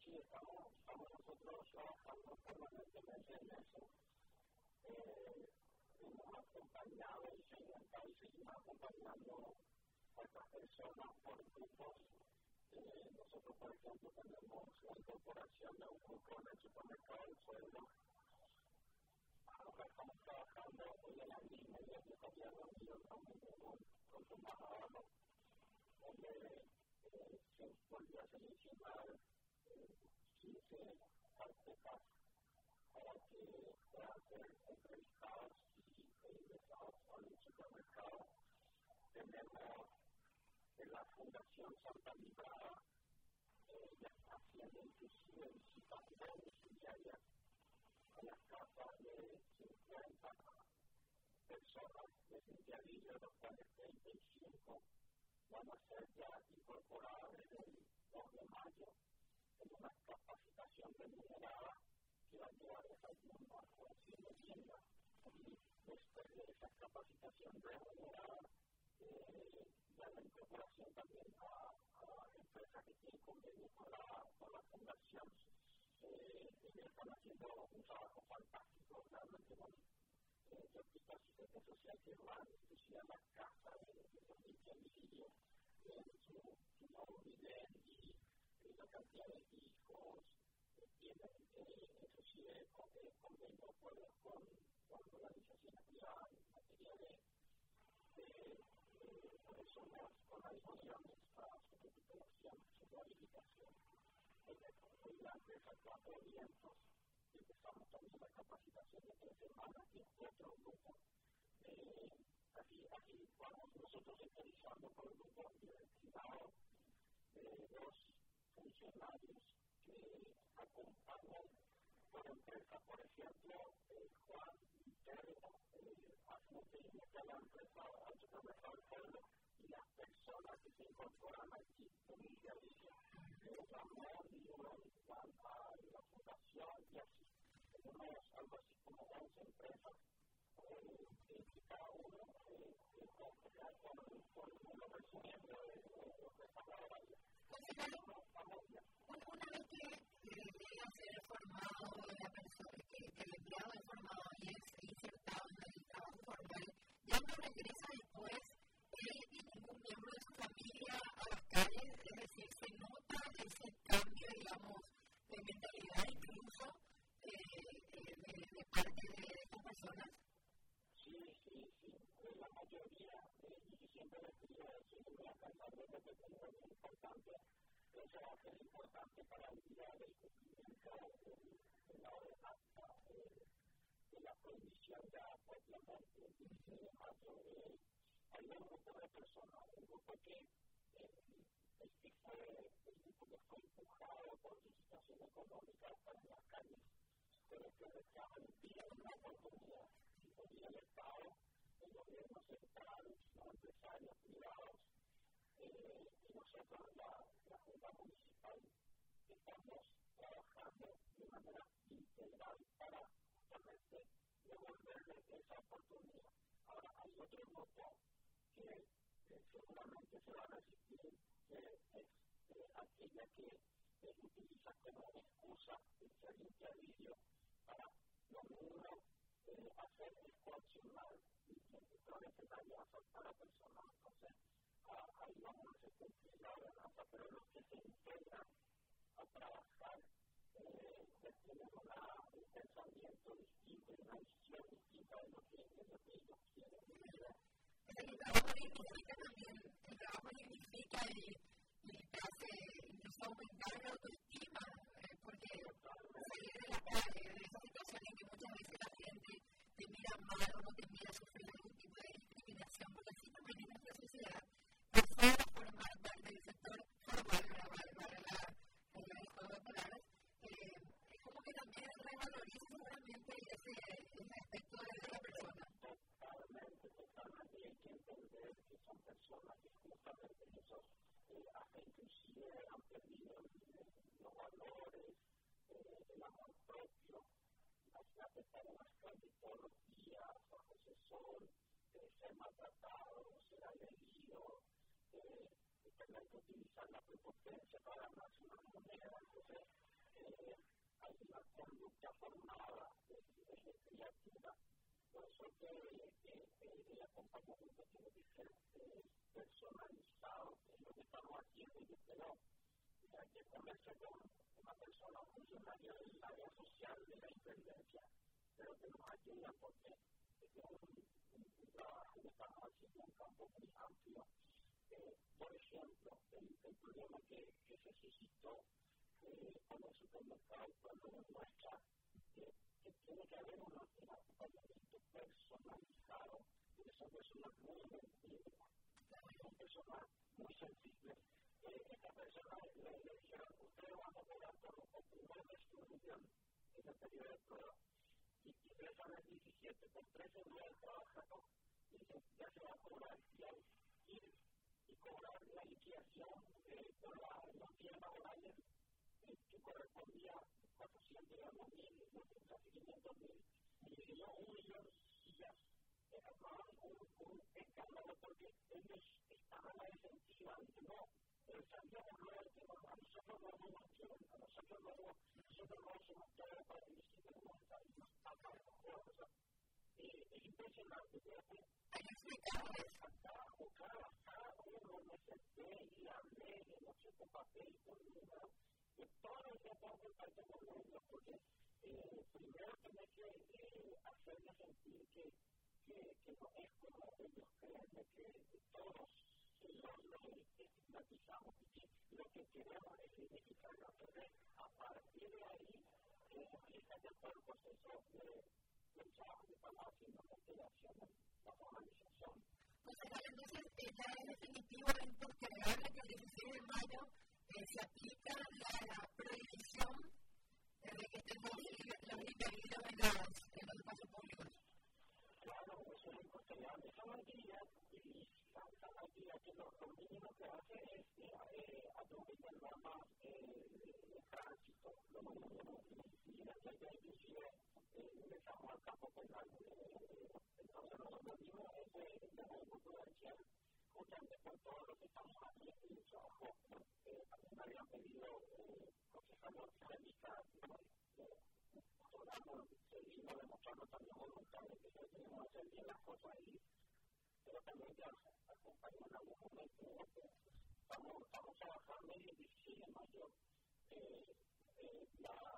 Sí, estamos nosotros trabajando permanentemente en eso. Hemos acompañado y seguimos acompañando a estas personas por grupos. Nosotros, por ejemplo, tenemos la incorporación de un grupo en el supermercado del pueblo. Ahora estamos trabajando hoy en la misma y que estaría reunido también con Tomás Ábalos, donde se volvió a seleccionar 15 tarjetas para que puedan ser entrevistados y ingresados al supermercado. Tenemos la Fundación Santa Librada, ya está haciendo inclusive visitas domiciliarias a las casas de 50 personas de Villavilla, de los cuales 35 van a ser ya incorporadas desde el 2 de mayo en una capacitación remunerada que va a llevar desayuno, almuerzo y merienda. Y después de esa capacitación remunerada, ya la incorporación también a empresas que tienen convenio con la fundación. Ellos están haciendo un trabajo fantástico, realmente con respecto al asistente social que van inclusive a la casa de los niños, su nuevo nivel y la cantidad de hijos que tienen, inclusive convenio acuerdos con organizaciones privadas en materia de personas con adicciones a su recuperación, su rehabilitación. Hoy la empresa Cuatro Vientos, empezamos también la capacitación de 3 semanas y otro grupo. Así vamos nosotros especializando por el grupo destinado de 2 funcionarios que acompañan por empresa. Por ejemplo, Juan Interno hace un seguimiento a la empresa al supermercado del pueblo y las personas que se incorporan aquí en el día a día. Ramón y van a la fundación y así. Tenemos algo así como 11 empresas que cada uno con uno resumiendo lo que está laborando. Vamos bien. Una vez que llega a ser formado la persona, que el empleado es formado y es insertado en el trabajo formal, ya no regresa después él y ningún miembro de su familia a las calles, es decir, se nota ese cambio, digamos, de mentalidad incluso de parte de estas personas. Sí, la mayoría, y siempre les pido eso, y voy a cansar de repetir, es muy importante, eso va a ser importante para el día del cumplimiento de la ordenanza de la prohibición ya propiamente el 16 de mayo. Hay un grupo de personas, un grupo que fue empujado por su situación económica a estar en las calles, pero que reclaman y piden una oportunidad. Y podría el Estado, el gobierno central, los empresarios privados, y nosotros, la Junta Municipal, estamos trabajando de manera integral para justamente devolverle esa oportunidad. Ahora, hay otro grupo que seguramente se va a resistir, que es aquella que utiliza como excusa el ser intermedio para lo mismo hacer es coaccionar y probablemente la alianza para la persona. Entonces, ahí vamos a hacer cumplir la ordenanza, pero los que se integran a trabajar tienen un pensamiento distinto y una visión distinta de lo que ellos quieren. El trabajo dignifica también, el trabajo dignifica y te hace incluso aumentar la autoestima, porque salir de la calle, de esa situación en que muchas veces la gente te mira mal o no te mira sufrir algún tipo de discriminación, porque así también en nuestra sociedad, pasar a formar parte del sector formal, para la juego de palabras, es como que también revaloriza seguramente ese aspecto de la persona. Totalmente, y hay que entender que son personas que justamente esos hasta inclusive han perdido los valores, el amor propio. Imagínate estar en las calles todos los días, bajo ese sol, ser maltratado, ser agredido, tener que utilizar la prepotencia para ganarse una moneda. Entonces, una conducta formada criatura. Por eso que el acompañamiento tiene que ser personalizado, que es lo que estamos haciendo. Yo creo que hay que ponerse con una persona, un funcionario del área social de la intendencia, pero que nos ayuda porque es un trabajo que estamos haciendo en un campo muy amplio. Por ejemplo, el problema que se suscitó con el supermercado cuando demuestra que tiene que haber un acompañamiento personalizado, porque son personas muy son personas muy sensibles. Esta persona le dijeron, ustedes van a pagar por primera vez $1.000.000 en el periodo de prueba. Y ustedes van el 17 por 13 días de trabajo, y ya se va a cobrar. Y al ir y cobrar la liquidación por los días laborales que correspondía a 400 y algo mil, casi 500.000, y le dio $1.000.000 días. Era un escándalo porque ellos estaban a la defensiva, y no, sabíamos luego que nosotros no nos quieren, nosotros no hacemos todo para que los internacionales nos pagan los juegos. Es impresionante, hay explicables cada uno me senté y hablé, y no sé con papel, con número, de todo el deporte parte del mundo, porque primero tenés que hacerme sentir que no es como ellos creen, de que todos los estigmatizamos y que lo que queremos es identificarlo. Entonces, a partir de ahí, empieza ya todo el proceso del trabajo que estamos haciendo en la integración, la formalización. Pues entonces ya es definitivo porque recuerda que el 16 de mayo se aplica la prohibición de que estén los interinos en los espacios públicos. Claro, eso es incontrolable. Esa actividad ilícita, esa actividad que lo mínimo que hace es atravesar normas de tránsito, y la gente inclusive empezamos al campo penal. Entonces nosotros mismos desde el prudencial, justamente por todo lo que estamos haciendo y el trabajo, también me habían pedido procesando técnicas, seguimos demostrando también voluntad de que tenemos que hacer bien las cosas ahí, pero también que acompañan en algún momento. Estamos trabajando y el 16 de mayo la